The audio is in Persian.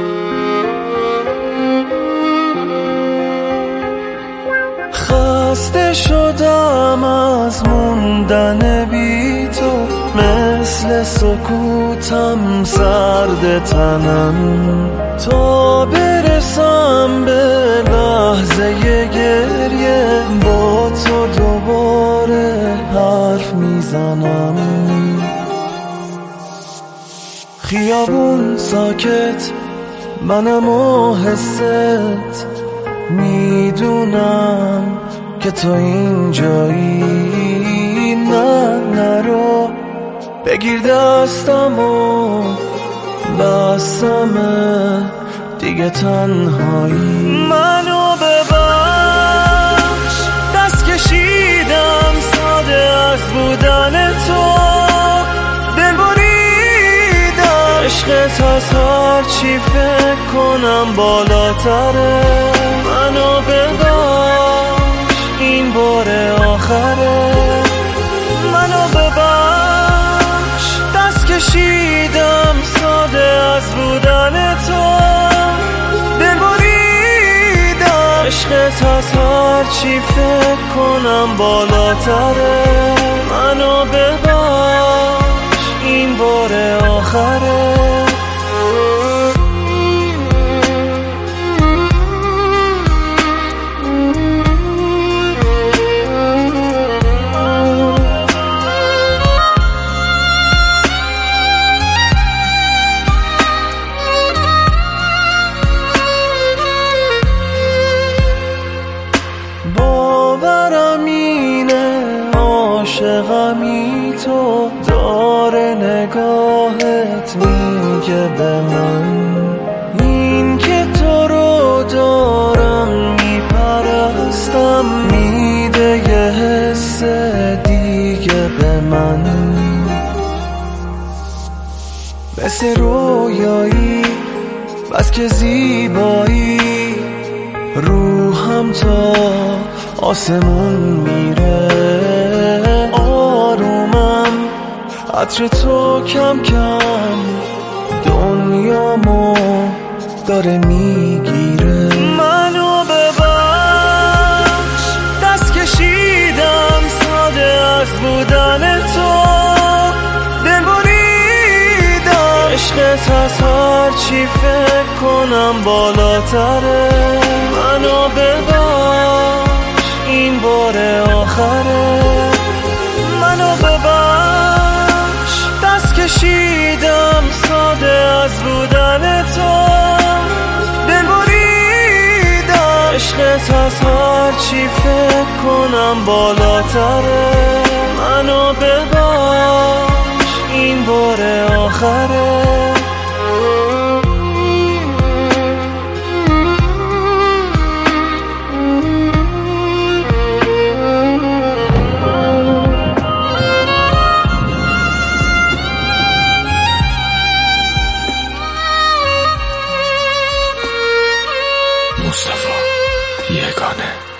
خسته شدم از موندن بی تو، مثل سکوتم سرد تنم، تا برسم به لحظه گریه با تو دوباره حرف میزنم. خیابون ساکت، منم و حست، میدونم که تو اینجایی. نه نرو، بگیر دستم و بستمه دیگه تنهایی. منو ببخش، دست کشیدم ساده از بودن تو، دل بریدم عشقت از هر چی فکر کنم بالاتره. منو ببخش، این بار آخره. منو ببخش، دست کشیدم ساده از بودن تو، دل بریدم عشقت از هر چی فکر کنم بالاتره. منو ببخش، این بار آخره. باورم اینه عاشقمی تو، داره نگاهت میگه به من، این که تو رو دارم میپرستم میده یه حس دیگه به من. مثل رویایی بس که زیبایی، روحم تا آسمون میره. آرومم، عطر تو کم کم دنیامو داره میگیره. منو ببخش، دست کشیدم ساده از بودن تو، دل بریدم عشقت از هر چی فکر کنم بالاتره. منو ببخش، این بار آخره. منو ببخش، دست کشیدم ساده از بودن تو، دل بریدم عشقت از هر چی فکر کنم بالاتره. منو ببخش، این بار آخره. مصطفی یگانه.